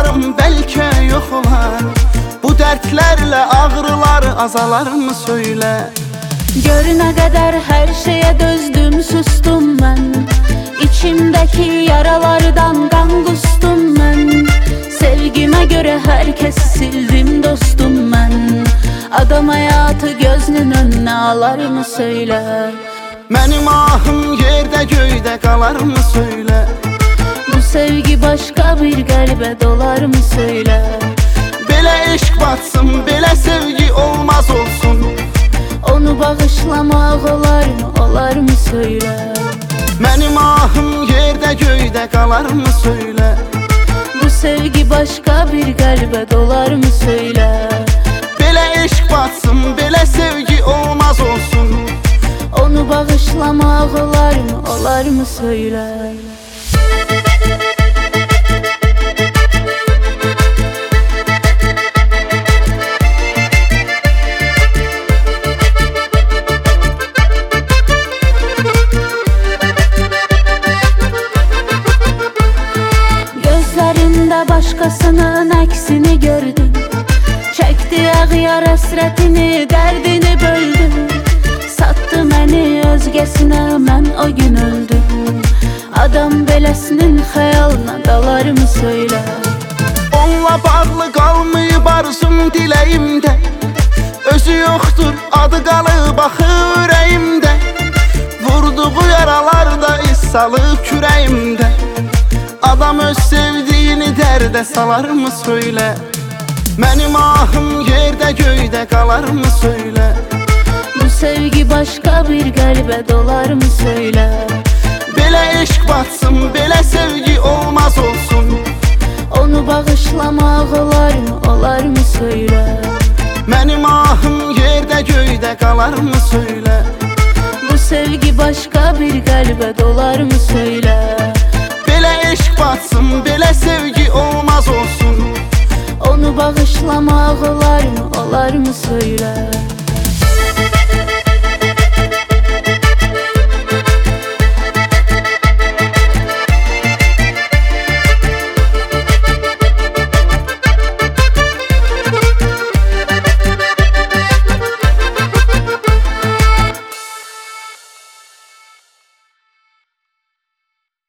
olarım, bəlkə yox olar. Bu dərdlərlə ağrılar azalarımı söylə. Gör nə qədər hər şeyə dözdüm, sustum mən. İçimdəki yaralardan qan qustum mən. Sevgimə görə hər kəsi sildim dostum mən. Adam həyatı gözünün önünə alarmı söylə. Mənim ahım yerdə göydə qalarmı söylə. Bu sevgi başqa bir qəlbə dolarmı söylə. Belə eşq batsın, belə sevgi olmaz olsun. Onu bağışlamaq olarmı söylə. Mənim ahım yerdə göydə qalarmı söylə. Bu sevgi başqa bir qəlbə dolarmı söylə. Belə eşq batsın, belə sevgi olmaz olsun. Onu bağışlamaq olarmı söylə. Gözlərində başqasının əksini gördüm. Çəkdi ağyar həsrətini, dərdini böldüm. Sattı məni özgəsinə, mən o gün öldüm. Adam beləsinin xəyalına dalarmı söylə. Onunla bağlı qalmayıb arzum diləyimdə. Özü yoxdur, adı qalıb axı ürəyimdə. Vurduğu yaralarda iz salıb kürəyimdə. Adam öz sevdiyini dərdə salarmı söylə. Mənim ahım yerdə göydə qalarmı söylə. Bu sevgi başqa bir qəlbə dolarmı söylə. Belə eşq batsın, belə sevgi olmaz olsun. Onu bağışlamaq olarmı söylə. Mənim ahım yerdə göydə qalarmı söylə. Bu sevgi başqa bir qəlbə dolarmı söylə. Belə eşq batsın, belə sevgi olmaz olsun. Onu bağışlamaq olarmı söylə.